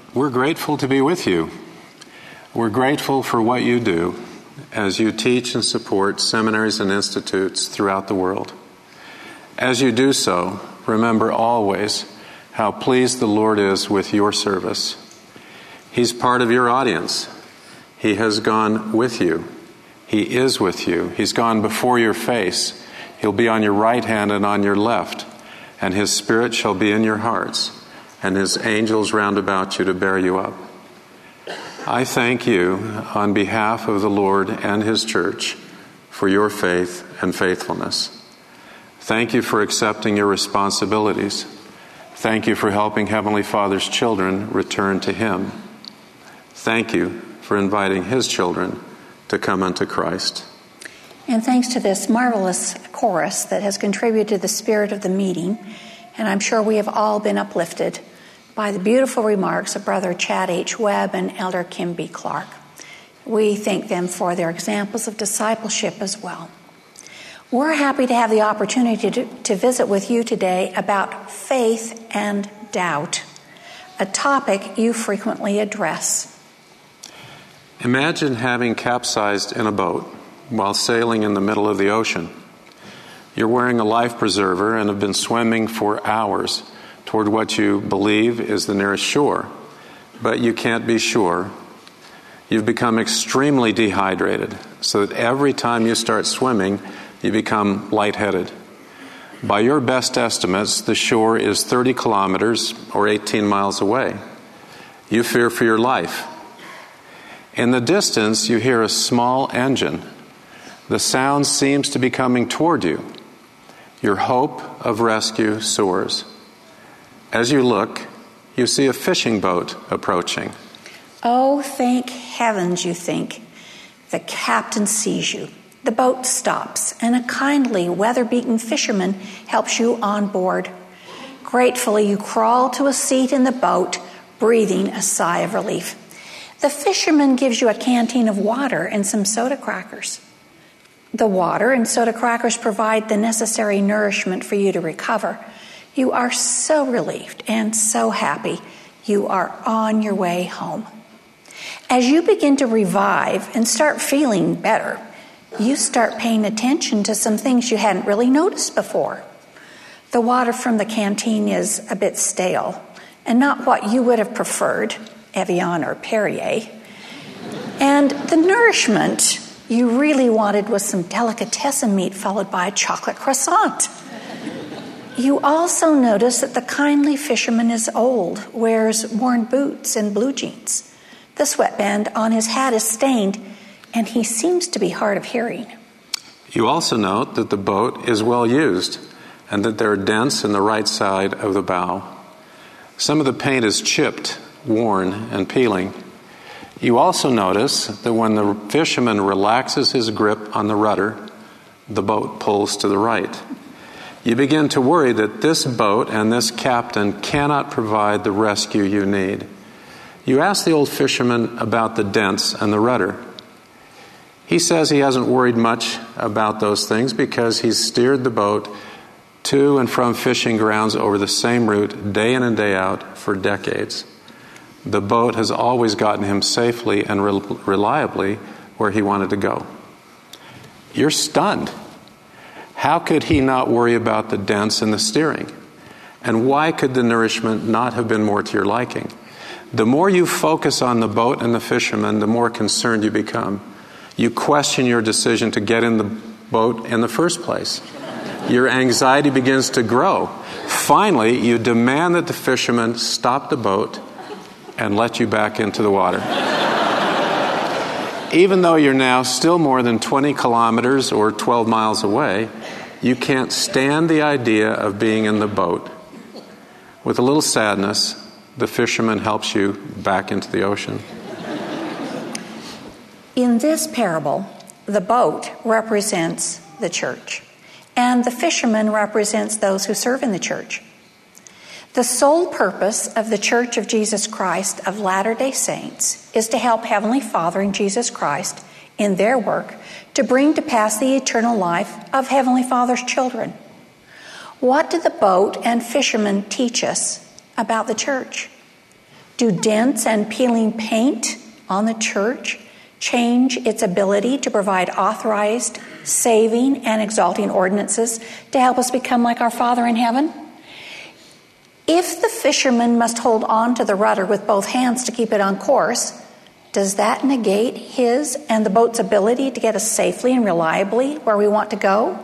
We're grateful to be with you. We're grateful for what you do as you teach and support seminaries and institutes throughout the world. As you do so, remember always how pleased the Lord is with your service. He's part of your audience. He has gone with you. He is with you. He's gone before your face. He'll be on your right hand and on your left, and His Spirit shall be in your hearts, and His angels round about you to bear you up. I thank you on behalf of the Lord and His church for your faith and faithfulness. Thank you for accepting your responsibilities. Thank you for helping Heavenly Father's children return to Him. Thank you for inviting His children to come unto Christ. And thanks to this marvelous chorus that has contributed to the spirit of the meeting, and I'm sure we have all been uplifted by the beautiful remarks of Brother Chad H. Webb and Elder Kim B. Clark. We thank them for their examples of discipleship as well. We're happy to have the opportunity to visit with you today about faith and doubt, a topic you frequently address. Imagine having capsized in a boat while sailing in the middle of the ocean. You're wearing a life preserver and have been swimming for hours toward what you believe is the nearest shore, but you can't be sure. You've become extremely dehydrated, so that every time you start swimming, you become lightheaded. By your best estimates, the shore is 30 kilometers or 18 miles away. You fear for your life. In the distance, you hear a small engine. The sound seems to be coming toward you. Your hope of rescue soars. As you look, you see a fishing boat approaching. Oh, thank heavens, you think. The captain sees you. The boat stops, and a kindly, weather-beaten fisherman helps you on board. Gratefully, you crawl to a seat in the boat, breathing a sigh of relief. The fisherman gives you a canteen of water and some soda crackers. The water and soda crackers provide the necessary nourishment for you to recover. You are so relieved and so happy. You are on your way home. As you begin to revive and start feeling better, you start paying attention to some things you hadn't really noticed before. The water from the canteen is a bit stale and not what you would have preferred, Evian or Perrier. And the nourishment you really wanted was some delicatessen meat followed by a chocolate croissant. You also notice that the kindly fisherman is old, wears worn boots and blue jeans. The sweatband on his hat is stained, and he seems to be hard of hearing. You also note that the boat is well used and that there are dents in the right side of the bow. Some of the paint is chipped, worn, and peeling. You also notice that when the fisherman relaxes his grip on the rudder, the boat pulls to the right. You begin to worry that this boat and this captain cannot provide the rescue you need. You ask the old fisherman about the dents and the rudder. He says he hasn't worried much about those things because he's steered the boat to and from fishing grounds over the same route day in and day out for decades. The boat has always gotten him safely and reliably where he wanted to go. You're stunned. How could he not worry about the dents in the steering? And why could the nourishment not have been more to your liking? The more you focus on the boat and the fisherman, the more concerned you become. You question your decision to get in the boat in the first place. Your anxiety begins to grow. Finally, you demand that the fisherman stop the boat and let you back into the water. Even though you're now still more than 20 kilometers or 12 miles away, you can't stand the idea of being in the boat. With a little sadness, the fisherman helps you back into the ocean. In this parable, the boat represents the church, and the fisherman represents those who serve in the church. The sole purpose of the Church of Jesus Christ of Latter-day Saints is to help Heavenly Father and Jesus Christ in their work to bring to pass the eternal life of Heavenly Father's children. What do the boat and fishermen teach us about the church? Do dents and peeling paint on the church change its ability to provide authorized, saving, and exalting ordinances to help us become like our Father in heaven? If the fisherman must hold on to the rudder with both hands to keep it on course, does that negate his and the boat's ability to get us safely and reliably where we want to go?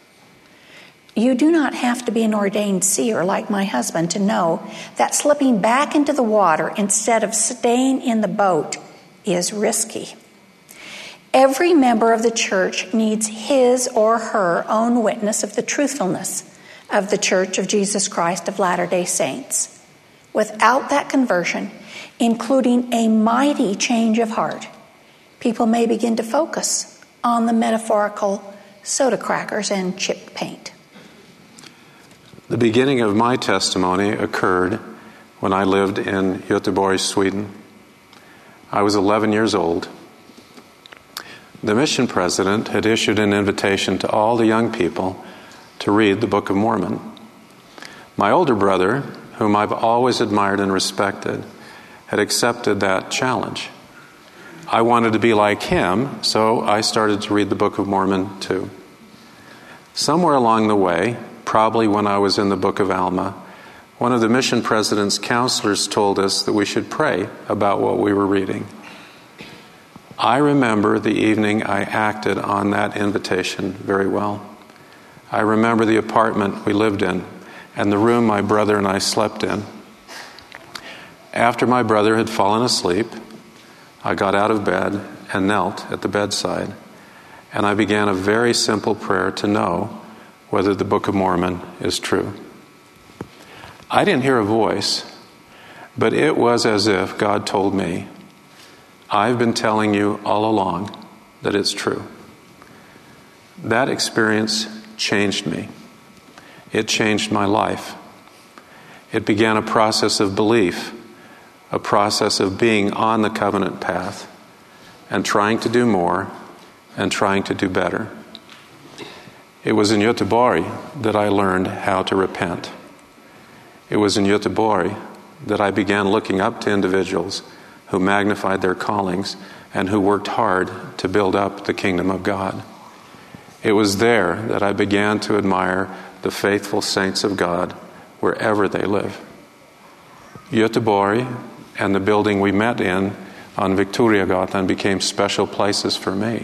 You do not have to be an ordained seer like my husband to know that slipping back into the water instead of staying in the boat is risky. Every member of the church needs his or her own witness of the truthfulness of the Church of Jesus Christ of Latter-day Saints. Without that conversion, including a mighty change of heart, people may begin to focus on the metaphorical soda crackers and chipped paint. The beginning of my testimony occurred when I lived in Göteborg, Sweden. I was 11 years old. The mission president had issued an invitation to all the young people to read the Book of Mormon. My older brother, whom I've always admired and respected, had accepted that challenge. I wanted to be like him, so I started to read the Book of Mormon too. Somewhere along the way, probably when I was in the book of Alma, one of the mission president's counselors told us that we should pray about what we were reading. I remember the evening I acted on that invitation very well. I remember the apartment we lived in and the room my brother and I slept in. After my brother had fallen asleep, I got out of bed and knelt at the bedside, and I began a very simple prayer to know whether the Book of Mormon is true. I didn't hear a voice, but it was as if God told me, I've been telling you all along that it's true. That experience changed me. It changed my life. It began a process of belief, a process of being on the covenant path and trying to do more and trying to do better. It was in Göteborg that I learned how to repent. It was in Göteborg that I began looking up to individuals who magnified their callings and who worked hard to build up the kingdom of God. It was there that I began to admire the faithful saints of God wherever they live. Göteborg and the building we met in on Victoriagatan became special places for me.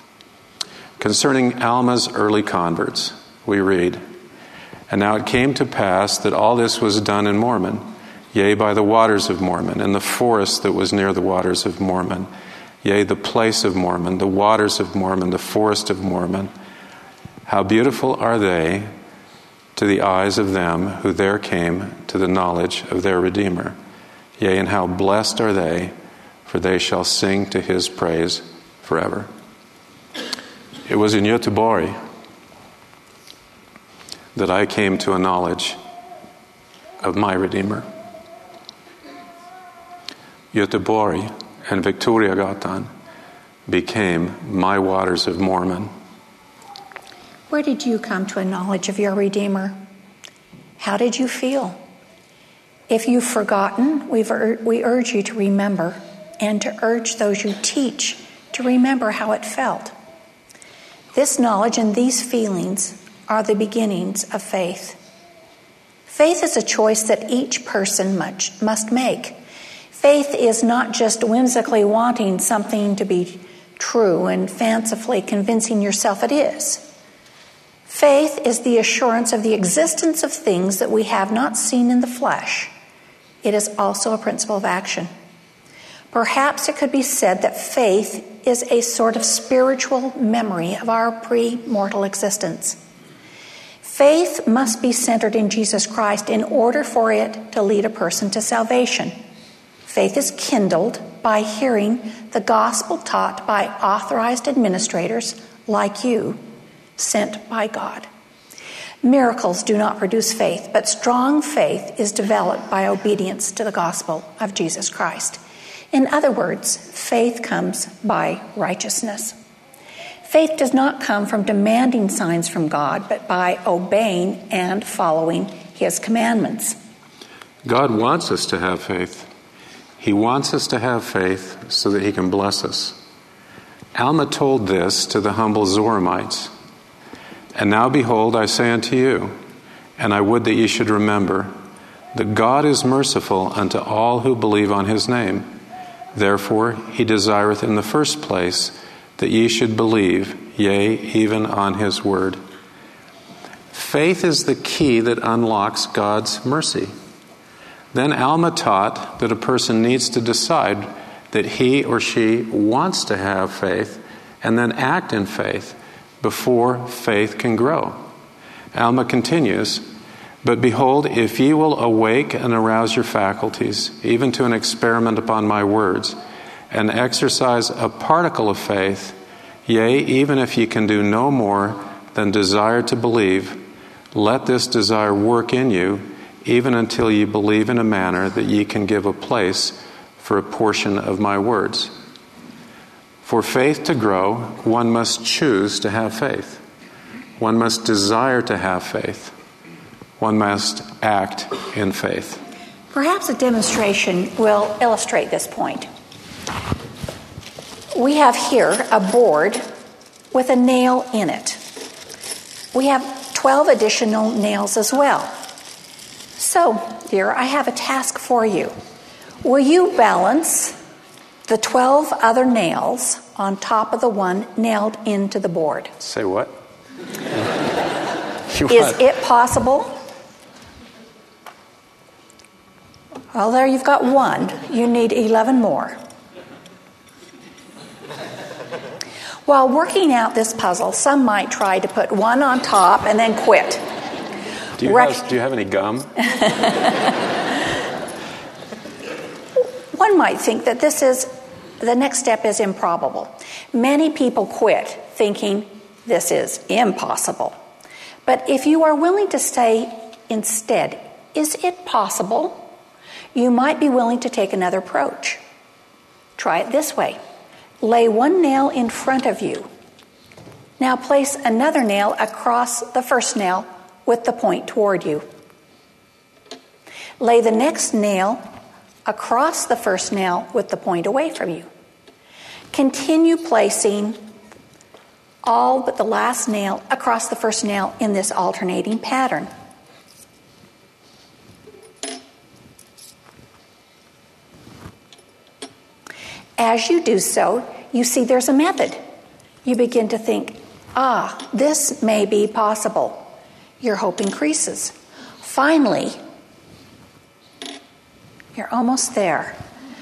Concerning Alma's early converts, we read, And now it came to pass that all this was done in Mormon, yea, by the waters of Mormon, and the forest that was near the waters of Mormon, yea, the place of Mormon, the waters of Mormon, the forest of Mormon. How beautiful are they to the eyes of them who there came to the knowledge of their Redeemer. Yea, and how blessed are they, for they shall sing to his praise forever. It was in Göteborg that I came to a knowledge of my Redeemer. Göteborg and Victoriagatan became my waters of Mormon. Where did you come to a knowledge of your Redeemer? How did you feel? If you've forgotten, we urge you to remember and to urge those you teach to remember how it felt. This knowledge and these feelings are the beginnings of faith. Faith is a choice that each person must make. Faith is not just whimsically wanting something to be true and fancifully convincing yourself it is. Faith is the assurance of the existence of things that we have not seen in the flesh. It is also a principle of action. Perhaps it could be said that faith is a sort of spiritual memory of our pre-mortal existence. Faith must be centered in Jesus Christ in order for it to lead a person to salvation. Faith is kindled by hearing the gospel taught by authorized administrators like you, sent by God. Miracles do not produce faith, but strong faith is developed by obedience to the gospel of Jesus Christ. In other words, faith comes by righteousness. Faith does not come from demanding signs from God, but by obeying and following his commandments. God wants us to have faith. He wants us to have faith so that he can bless us. Alma told this to the humble Zoramites. And now behold, I say unto you, and I would that ye should remember, that God is merciful unto all who believe on his name. Therefore he desireth in the first place that ye should believe, yea, even on his word. Faith is the key that unlocks God's mercy. Then Alma taught that a person needs to decide that he or she wants to have faith and then act in faith before faith can grow. Alma continues, but behold, if ye will awake and arouse your faculties, even to an experiment upon my words, and exercise a particle of faith, yea, even if ye can do no more than desire to believe, let this desire work in you, even until ye believe in a manner that ye can give a place for a portion of my words. For faith to grow, one must choose to have faith. One must desire to have faith. One must act in faith. Perhaps a demonstration will illustrate this point. We have here a board with a nail in it. We have 12 additional nails as well. So, dear, I have a task for you. Will you balance the 12 other nails on top of the one nailed into the board? Say what? Is it possible? Well, there you've got one. You need 11 more. While working out this puzzle, some might try to put one on top and then quit. Do you have any gum? One might think that the next step is improbable. Many people quit thinking this is impossible. But if you are willing to say instead, is it possible? You might be willing to take another approach. Try it this way. Lay one nail in front of you. Now place another nail across the first nail with the point toward you. Lay the next nail across the first nail with the point away from you. Continue placing all but the last nail across the first nail in this alternating pattern. As you do so, you see there's a method. You begin to think, this may be possible. Your hope increases. Finally, you're almost there.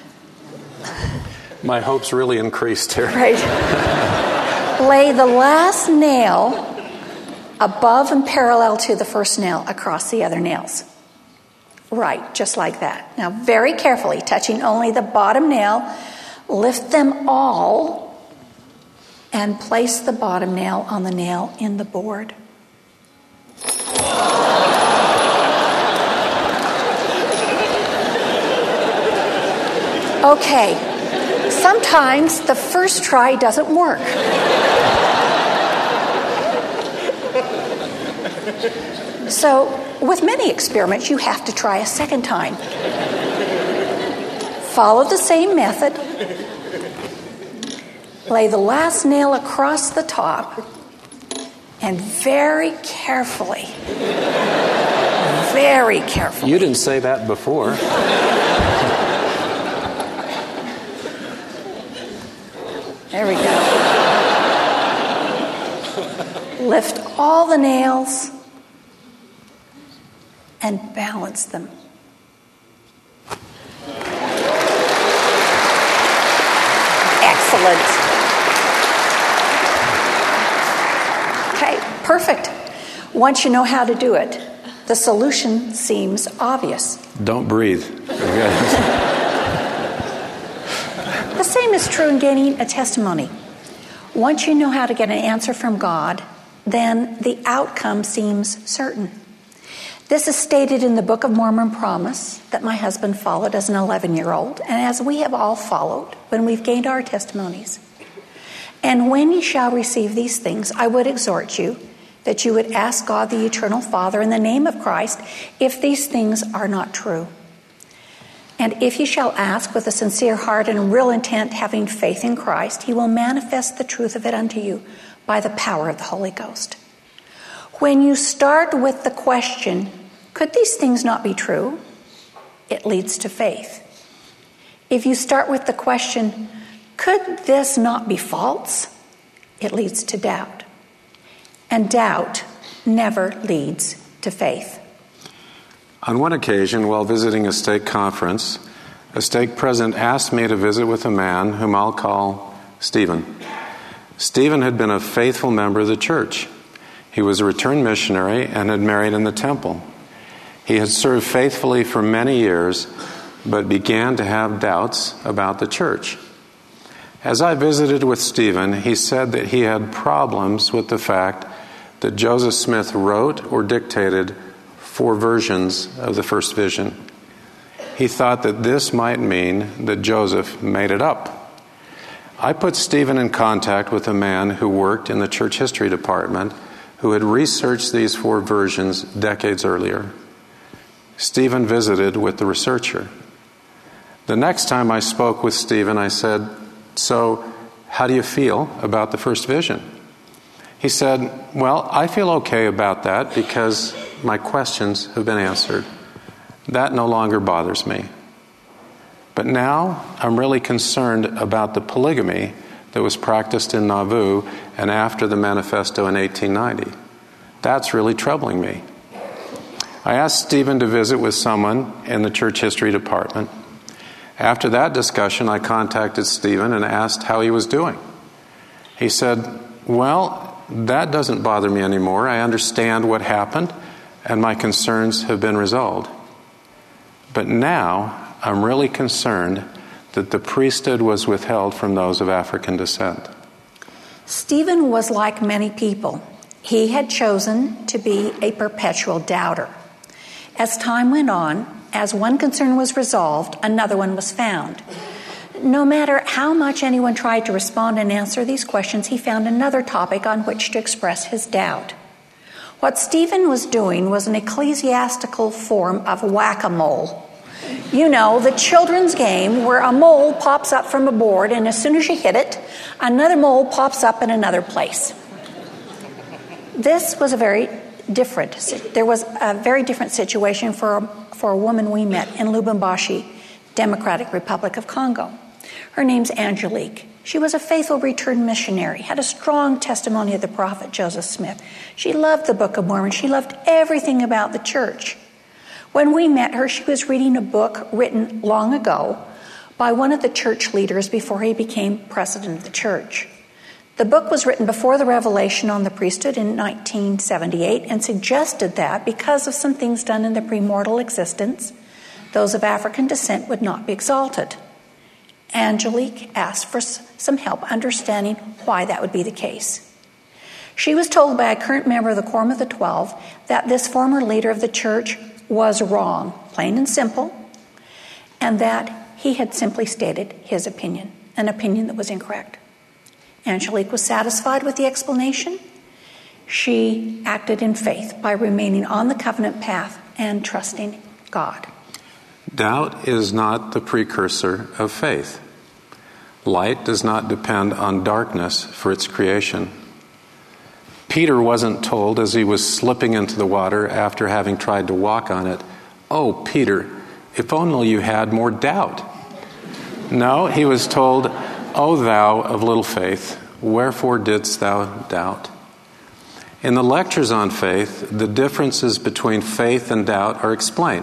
My hopes really increased here. Right. Lay the last nail above and parallel to the first nail across the other nails. Right, just like that. Now, very carefully, touching only the bottom nail, lift them all and place the bottom nail on the nail in the board. Okay, sometimes the first try doesn't work. So, with many experiments, you have to try a second time. Follow the same method. Lay the last nail across the top and very carefully. You didn't say that before. There we go. Lift all the nails and balance them. Excellent. Okay, perfect. Once you know how to do it, the solution seems obvious. Don't breathe. The same is true in gaining a testimony. Once you know how to get an answer from God, then the outcome seems certain. This is stated in the Book of Mormon promise that my husband followed as an 11-year-old, and as we have all followed when we've gained our testimonies. And when ye shall receive these things, I would exhort you that you would ask God the Eternal Father in the name of Christ if these things are not true. And if ye shall ask with a sincere heart and real intent, having faith in Christ, he will manifest the truth of it unto you by the power of the Holy Ghost. When you start with the question, could these things not be true? It leads to faith. If you start with the question, could this not be false? It leads to doubt. And doubt never leads to faith. On one occasion, while visiting a stake conference, a stake president asked me to visit with a man whom I'll call Stephen. Stephen had been a faithful member of the church. He was a returned missionary and had married in the temple. He had served faithfully for many years, but began to have doubts about the church. As I visited with Stephen, he said that he had problems with the fact that Joseph Smith wrote or dictated 4 versions of the first vision. He thought that this might mean that Joseph made it up. I put Stephen in contact with a man who worked in the church history department who had researched these 4 versions decades earlier. Stephen visited with the researcher. The next time I spoke with Stephen, I said, "So, how do you feel about the first vision?" He said, "Well, I feel okay about that because my questions have been answered. That no longer bothers me. But now I'm really concerned about the polygamy that was practiced in Nauvoo and after the manifesto in 1890. That's really troubling me." I asked Stephen to visit with someone in the church history department. After that discussion, I contacted Stephen and asked how he was doing. He said, "Well, that doesn't bother me anymore. I understand what happened, and my concerns have been resolved. But now I'm really concerned that the priesthood was withheld from those of African descent." Stephen was like many people. He had chosen to be a perpetual doubter. As time went on, as one concern was resolved, another one was found. No matter how much anyone tried to respond and answer these questions, he found another topic on which to express his doubt. What Stephen was doing was an ecclesiastical form of whack-a-mole. You know, the children's game where a mole pops up from a board, and as soon as you hit it, another mole pops up in another place. This was there was a very different situation for a woman we met in Lubumbashi, Democratic Republic of Congo. Her name's Angelique. She was a faithful returned missionary, had a strong testimony of the prophet Joseph Smith. She loved the Book of Mormon. She loved everything about the church. When we met her, she was reading a book written long ago by one of the church leaders before he became president of the church. The book was written before the revelation on the priesthood in 1978 and suggested that because of some things done in the premortal existence, those of African descent would not be exalted. Angelique asked for some help understanding why that would be the case. She was told by a current member of the Quorum of the 12 that this former leader of the church was wrong, plain and simple, and that he had simply stated his opinion, an opinion that was incorrect. Angelique was satisfied with the explanation. She acted in faith by remaining on the covenant path and trusting God. Doubt is not the precursor of faith. Light does not depend on darkness for its creation. Peter wasn't told as he was slipping into the water after having tried to walk on it, "Oh, Peter, if only you had more doubt." No, he was told, "O thou of little faith, wherefore didst thou doubt?" In the lectures on faith, the differences between faith and doubt are explained.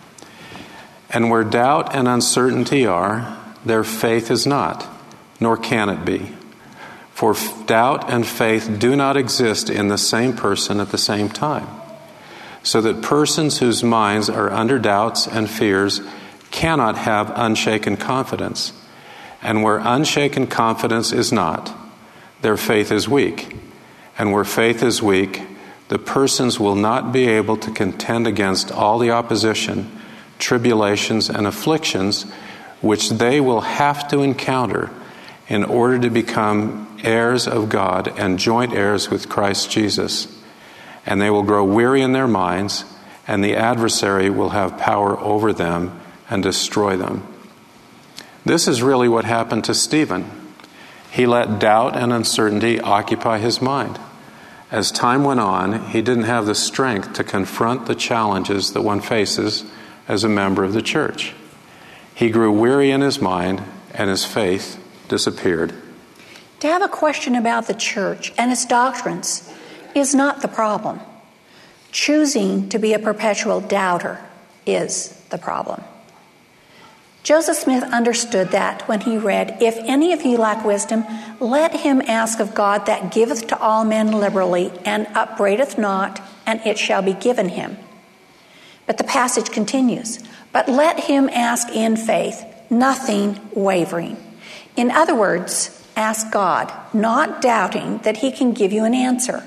And where doubt and uncertainty are, there faith is not, nor can it be. For doubt and faith do not exist in the same person at the same time. So that persons whose minds are under doubts and fears cannot have unshaken confidence. And where unshaken confidence is not, their faith is weak. And where faith is weak, the persons will not be able to contend against all the opposition, tribulations, and afflictions which they will have to encounter in order to become heirs of God and joint heirs with Christ Jesus. And they will grow weary in their minds, and the adversary will have power over them and destroy them. This is really what happened to Stephen. He let doubt and uncertainty occupy his mind. As time went on, he didn't have the strength to confront the challenges that one faces as a member of the church. He grew weary in his mind, and his faith disappeared. To have a question about the church and its doctrines is not the problem. Choosing to be a perpetual doubter is the problem. Joseph Smith understood that when he read, "If any of you lack wisdom, let him ask of God that giveth to all men liberally and upbraideth not, and it shall be given him." But the passage continues, "But let him ask in faith, nothing wavering." In other words, ask God, not doubting that he can give you an answer.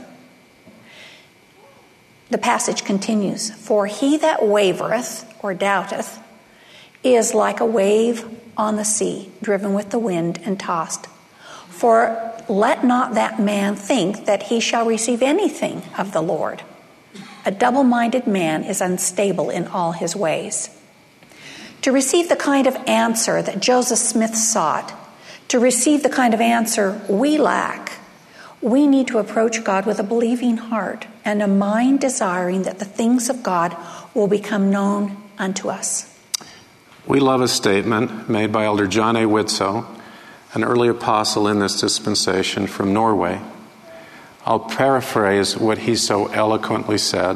The passage continues, "For he that wavereth," or doubteth, "is like a wave on the sea, driven with the wind and tossed. For let not that man think that he shall receive anything of the Lord. A double-minded man is unstable in all his ways." To receive the kind of answer that Joseph Smith sought, to receive the kind of answer we lack, we need to approach God with a believing heart and a mind desiring that the things of God will become known unto us. We love a statement made by Elder John A. Widtsoe, an early apostle in this dispensation from Norway. I'll paraphrase what he so eloquently said.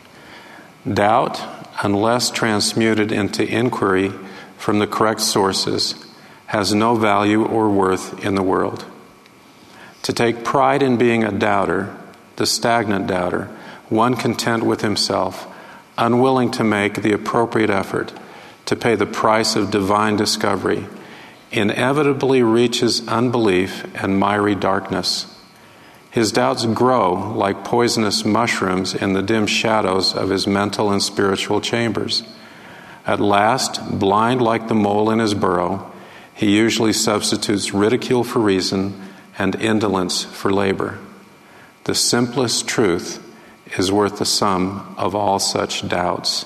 "Doubt, unless transmuted into inquiry from the correct sources, has no value or worth in the world. To take pride in being a doubter, the stagnant doubter, one content with himself, unwilling to make the appropriate effort to pay the price of divine discovery, inevitably reaches unbelief and miry darkness. His doubts grow like poisonous mushrooms in the dim shadows of his mental and spiritual chambers. At last, blind like the mole in his burrow, he usually substitutes ridicule for reason and indolence for labor. The simplest truth is worth the sum of all such doubts."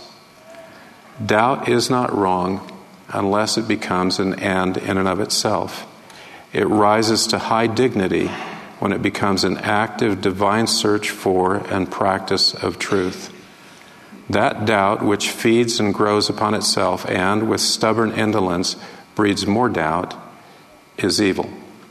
Doubt is not wrong unless it becomes an end in and of itself. It rises to high dignity when it becomes an active divine search for and practice of truth. That doubt which feeds and grows upon itself and, with stubborn indolence, breeds more doubt is evil.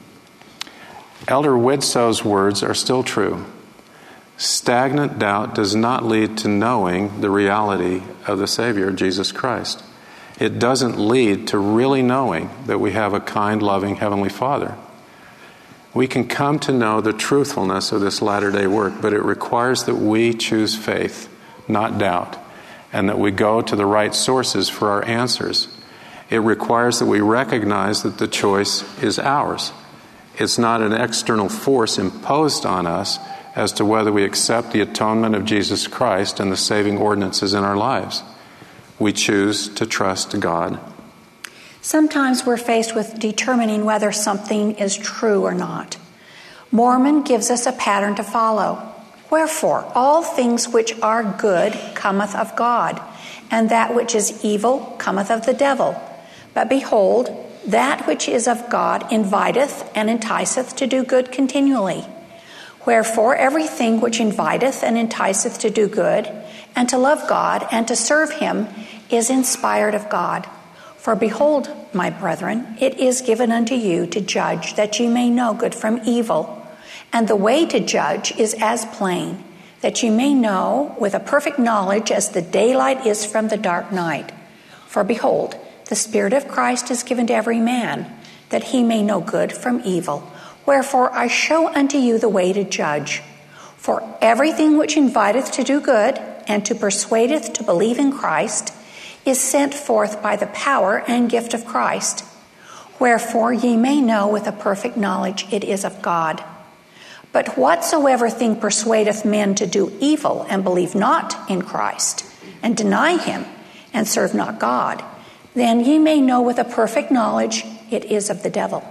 Elder Widtsoe's words are still true. Stagnant doubt does not lead to knowing the reality of the Savior, Jesus Christ. It doesn't lead to really knowing that we have a kind, loving Heavenly Father. We can come to know the truthfulness of this latter-day work, but it requires that we choose faith, not doubt, and that we go to the right sources for our answers. It requires that we recognize that the choice is ours. It's not an external force imposed on us as to whether we accept the atonement of Jesus Christ and the saving ordinances in our lives. We choose to trust God. Sometimes we're faced with determining whether something is true or not. Mormon gives us a pattern to follow. "Wherefore, all things which are good cometh of God, and that which is evil cometh of the devil. But behold, that which is of God inviteth and enticeth to do good continually. Wherefore, everything which inviteth and enticeth to do good, and to love God, and to serve him, is inspired of God. For behold, my brethren, it is given unto you to judge, that ye may know good from evil. And the way to judge is as plain, that ye may know with a perfect knowledge as the daylight is from the dark night. For behold, the Spirit of Christ is given to every man, that he may know good from evil. Wherefore I show unto you the way to judge. For everything which inviteth to do good, and to persuadeth to believe in Christ, is sent forth by the power and gift of Christ. Wherefore ye may know with a perfect knowledge it is of God. But whatsoever thing persuadeth men to do evil, and believe not in Christ, and deny him, and serve not God, then ye may know with a perfect knowledge it is of the devil."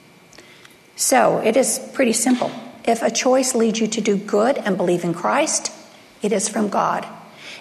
So it is pretty simple. If a choice leads you to do good and believe in Christ, it is from God.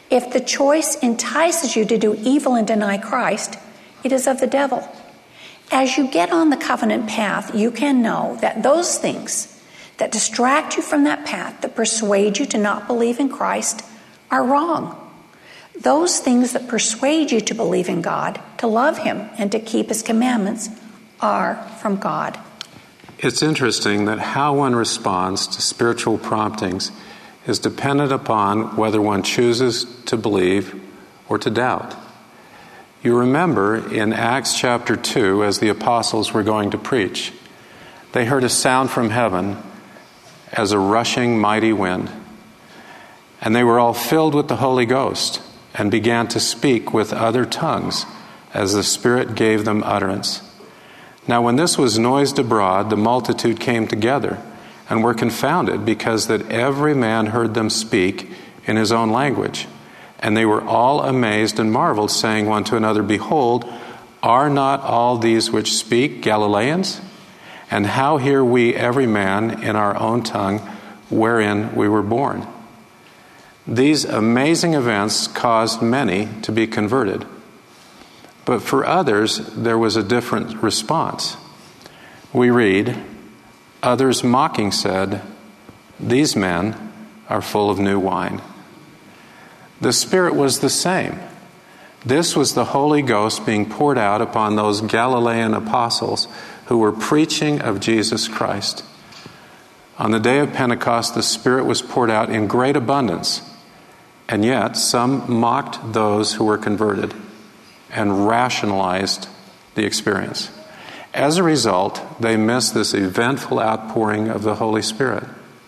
If the choice entices you to do evil and deny Christ, it is of the devil. As you get on the covenant path, you can know that those things that distract you from that path, that persuade you to not believe in Christ, are wrong. Those things that persuade you to believe in God, to love Him, and to keep His commandments are from God. It's interesting that how one responds to spiritual promptings is dependent upon whether one chooses to believe or to doubt. You remember in Acts chapter 2, as the apostles were going to preach, they heard a sound from heaven as a rushing mighty wind. And they were all filled with the Holy Ghost and began to speak with other tongues as the Spirit gave them utterance. Now when this was noised abroad, the multitude came together and were confounded, because that every man heard them speak in his own language. And they were all amazed and marveled, saying one to another, Behold, are not all these which speak Galileans? And how hear we every man in our own tongue wherein we were born? These amazing events caused many to be converted. But for others, there was a different response. We read, Others mocking said, These men are full of new wine. The Spirit was the same. This was the Holy Ghost being poured out upon those Galilean apostles who were preaching of Jesus Christ. On the day of Pentecost, the Spirit was poured out in great abundance, and yet some mocked those who were converted and rationalized the experience. As a result, they missed this eventful outpouring of the Holy Spirit.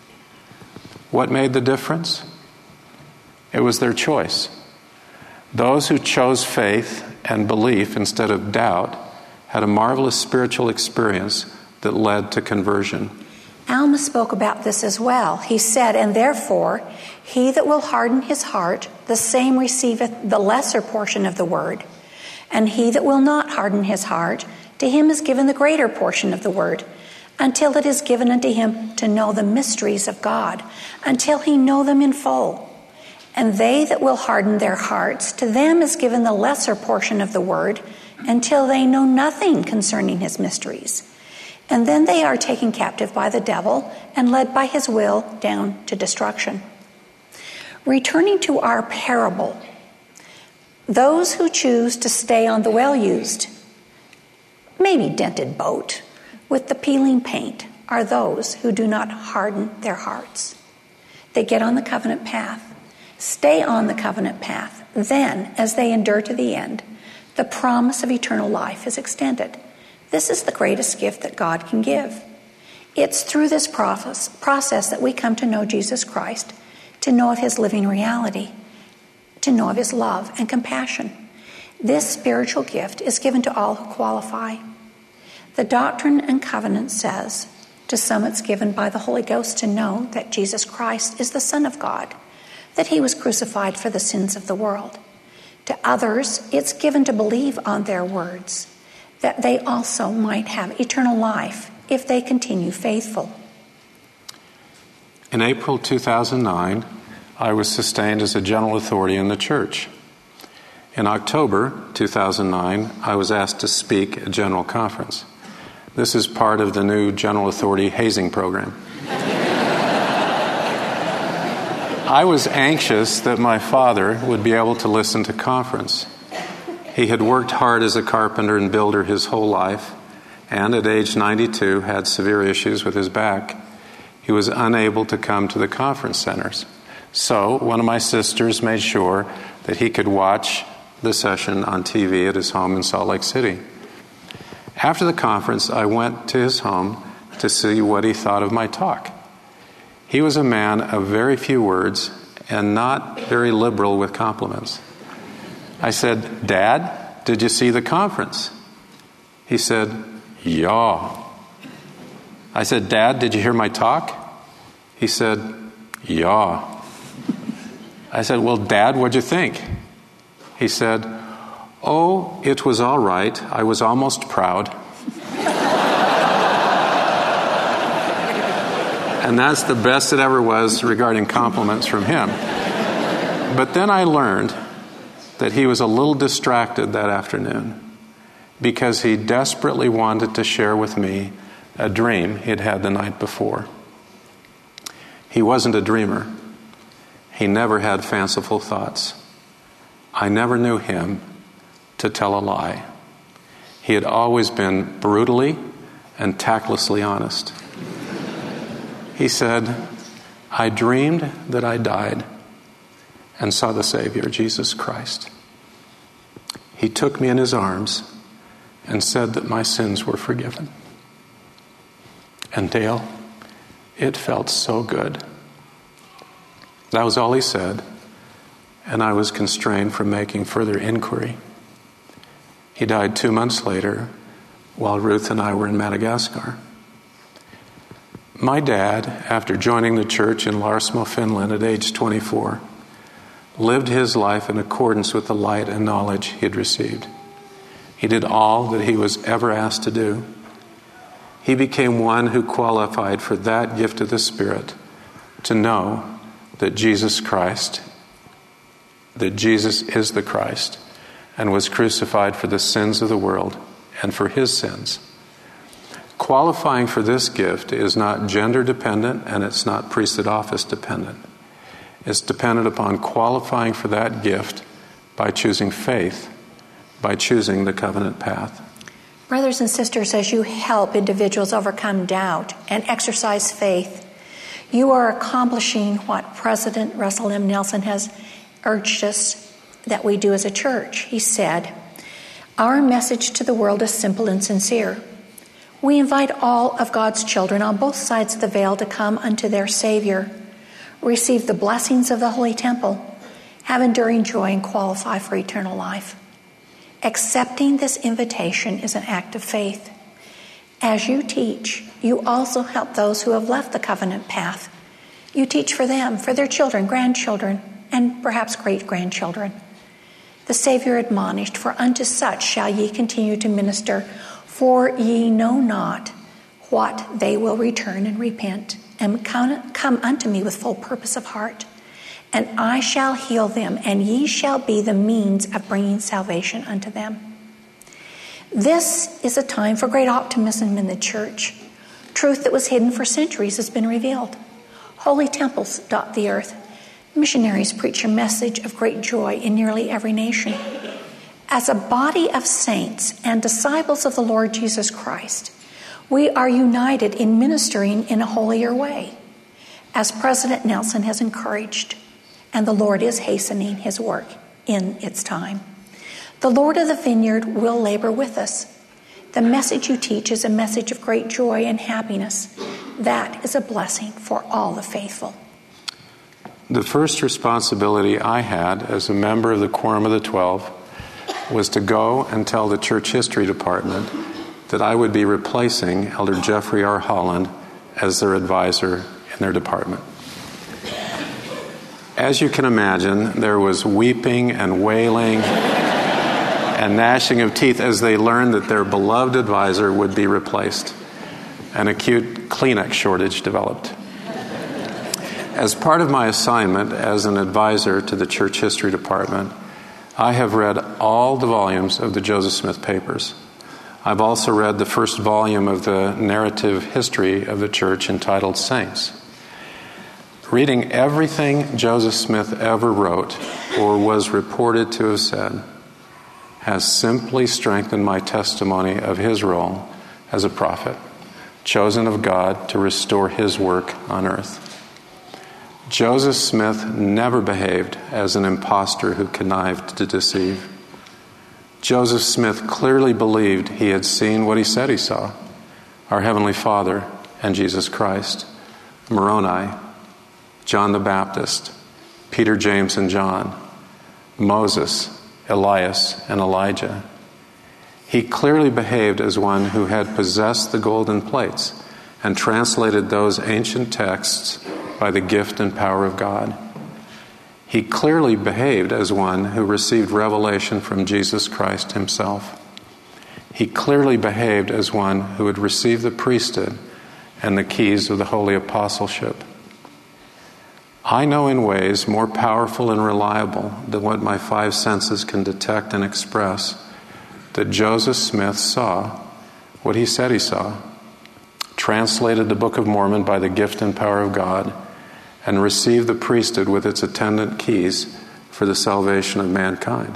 What made the difference? It was their choice. Those who chose faith and belief instead of doubt had a marvelous spiritual experience that led to conversion. Alma spoke about this as well. He said, And therefore, he that will harden his heart, the same receiveth the lesser portion of the word. And he that will not harden his heart, to him is given the greater portion of the word, until it is given unto him to know the mysteries of God, until he know them in full. And they that will harden their hearts, to them is given the lesser portion of the word, until they know nothing concerning his mysteries. And then they are taken captive by the devil and led by his will down to destruction. Returning to our parable, those who choose to stay on the well-used, maybe dented boat with the peeling paint are those who do not harden their hearts. They get on the covenant path, stay on the covenant path. Then, as they endure to the end, the promise of eternal life is extended. This is the greatest gift that God can give. It's through this process that we come to know Jesus Christ, to know of his living reality, to know of his love and compassion. This spiritual gift is given to all who qualify. The Doctrine and Covenants says, to some it's given by the Holy Ghost to know that Jesus Christ is the Son of God, that he was crucified for the sins of the world. To others, it's given to believe on their words, that they also might have eternal life if they continue faithful. In April 2009, I was sustained as a general authority in the church. In October 2009, I was asked to speak at a general conference. This is part of the new general authority hazing program. I was anxious that my father would be able to listen to conference. He had worked hard as a carpenter and builder his whole life, and at age 92 had severe issues with his back. He was unable to come to the conference centers. So one of my sisters made sure that he could watch the session on TV at his home in Salt Lake City. After the conference, I went to his home to see what he thought of my talk. He was a man of very few words and not very liberal with compliments. I said, Dad, did you see the conference? He said, Yeah. I said, Dad, did you hear my talk? He said, Yeah. I said, well, Dad, what'd you think? He said, oh, it was all right. I was almost proud. And that's the best it ever was regarding compliments from him. But then I learned that he was a little distracted that afternoon because he desperately wanted to share with me a dream he'd had the night before. He wasn't a dreamer. He never had fanciful thoughts. I never knew him to tell a lie. He had always been brutally and tactlessly honest. He said, "I dreamed that I died and saw the Savior, Jesus Christ. He took me in his arms and said that my sins were forgiven." And Dale, it felt so good. That was all he said, and I was constrained from making further inquiry. He died 2 months later while Ruth and I were in Madagascar. My dad, after joining the church in Larsmo, Finland at age 24, lived his life in accordance with the light and knowledge he had received. He did all that he was ever asked to do. He became one who qualified for that gift of the Spirit, to know that Jesus is the Christ, and was crucified for the sins of the world and for his sins. Qualifying for this gift is not gender dependent, and it's not priesthood office dependent. It's dependent upon qualifying for that gift by choosing faith, by choosing the covenant path. Brothers and sisters, as you help individuals overcome doubt and exercise faith, you are accomplishing what President Russell M. Nelson has urged us that we do as a church. He said, "Our message to the world is simple and sincere. We invite all of God's children on both sides of the veil to come unto their Savior, receive the blessings of the Holy Temple, have enduring joy, and qualify for eternal life." Accepting this invitation is an act of faith. As you teach, you also help those who have left the covenant path. You teach for them, for their children, grandchildren, and perhaps great-grandchildren. The Savior admonished, "For unto such shall ye continue to minister, for ye know not what they will return and repent, and come unto me with full purpose of heart. And I shall heal them, and ye shall be the means of bringing salvation unto them." This is a time for great optimism in the church. Truth that was hidden for centuries has been revealed. Holy temples dot the earth. Missionaries preach a message of great joy in nearly every nation. As a body of saints and disciples of the Lord Jesus Christ, we are united in ministering in a holier way, as President Nelson has encouraged, and the Lord is hastening his work in its time. The Lord of the vineyard will labor with us. The message you teach is a message of great joy and happiness. That is a blessing for all the faithful. The first responsibility I had as a member of the Quorum of the 12 was to go and tell the church history department that I would be replacing Elder Jeffrey R. Holland as their advisor in their department. As you can imagine, there was weeping and wailing and gnashing of teeth as they learned that their beloved advisor would be replaced. An acute Kleenex shortage developed. As part of my assignment as an advisor to the church history department, I have read all the volumes of the Joseph Smith papers. I've also read the first volume of the narrative history of the church entitled Saints. Reading everything Joseph Smith ever wrote or was reported to have said has simply strengthened my testimony of his role as a prophet, chosen of God to restore his work on earth. Joseph Smith never behaved as an impostor who connived to deceive. Joseph Smith clearly believed he had seen what he said he saw: our Heavenly Father and Jesus Christ, Moroni, John the Baptist, Peter, James, and John, Moses, Elias, and Elijah. He clearly behaved as one who had possessed the golden plates and translated those ancient texts by the gift and power of God. He clearly behaved as one who received revelation from Jesus Christ himself. He clearly behaved as one who had received the priesthood and the keys of the holy apostleship. I know in ways more powerful and reliable than what my five senses can detect and express that Joseph Smith saw what he said he saw, translated the Book of Mormon by the gift and power of God, and received the priesthood with its attendant keys for the salvation of mankind.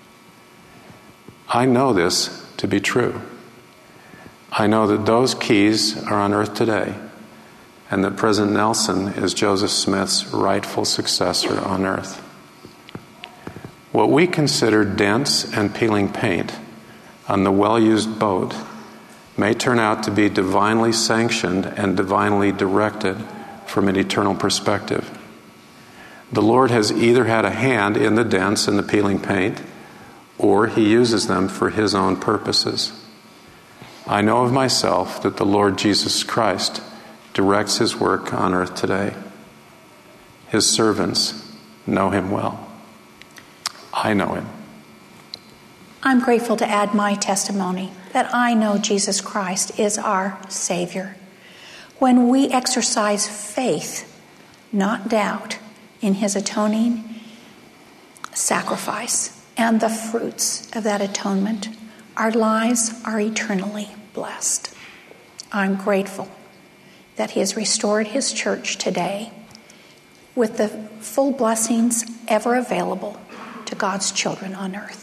I know this to be true. I know that those keys are on earth today, and that President Nelson is Joseph Smith's rightful successor on earth. What we consider dents and peeling paint on the well-used boat may turn out to be divinely sanctioned and divinely directed from an eternal perspective. The Lord has either had a hand in the dents and the peeling paint, or he uses them for his own purposes. I know of myself that the Lord Jesus Christ directs his work on earth today. His servants know him well. I know him. I'm grateful to add my testimony that I know Jesus Christ is our Savior. When we exercise faith, not doubt, in his atoning sacrifice and the fruits of that atonement, our lives are eternally blessed. I'm grateful that he has restored his church today with the full blessings ever available to God's children on earth.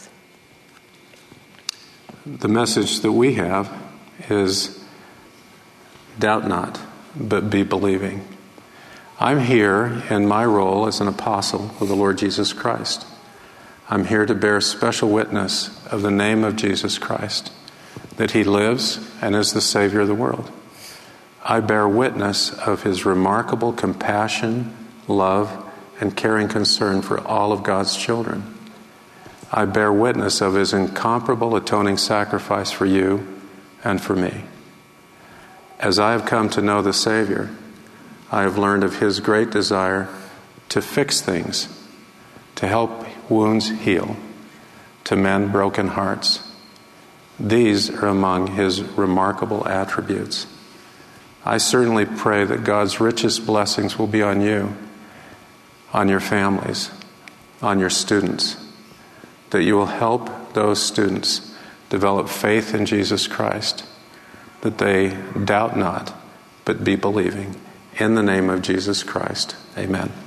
The message that we have is doubt not, but be believing. I'm here in my role as an apostle of the Lord Jesus Christ. I'm here to bear special witness of the name of Jesus Christ, that he lives and is the Savior of the world. I bear witness of his remarkable compassion, love, and caring concern for all of God's children. I bear witness of his incomparable atoning sacrifice for you and for me. As I have come to know the Savior, I have learned of his great desire to fix things, to help wounds heal, to mend broken hearts. These are among his remarkable attributes. I certainly pray that God's richest blessings will be on you, on your families, on your students, that you will help those students develop faith in Jesus Christ, that they doubt not, but be believing. In the name of Jesus Christ, amen.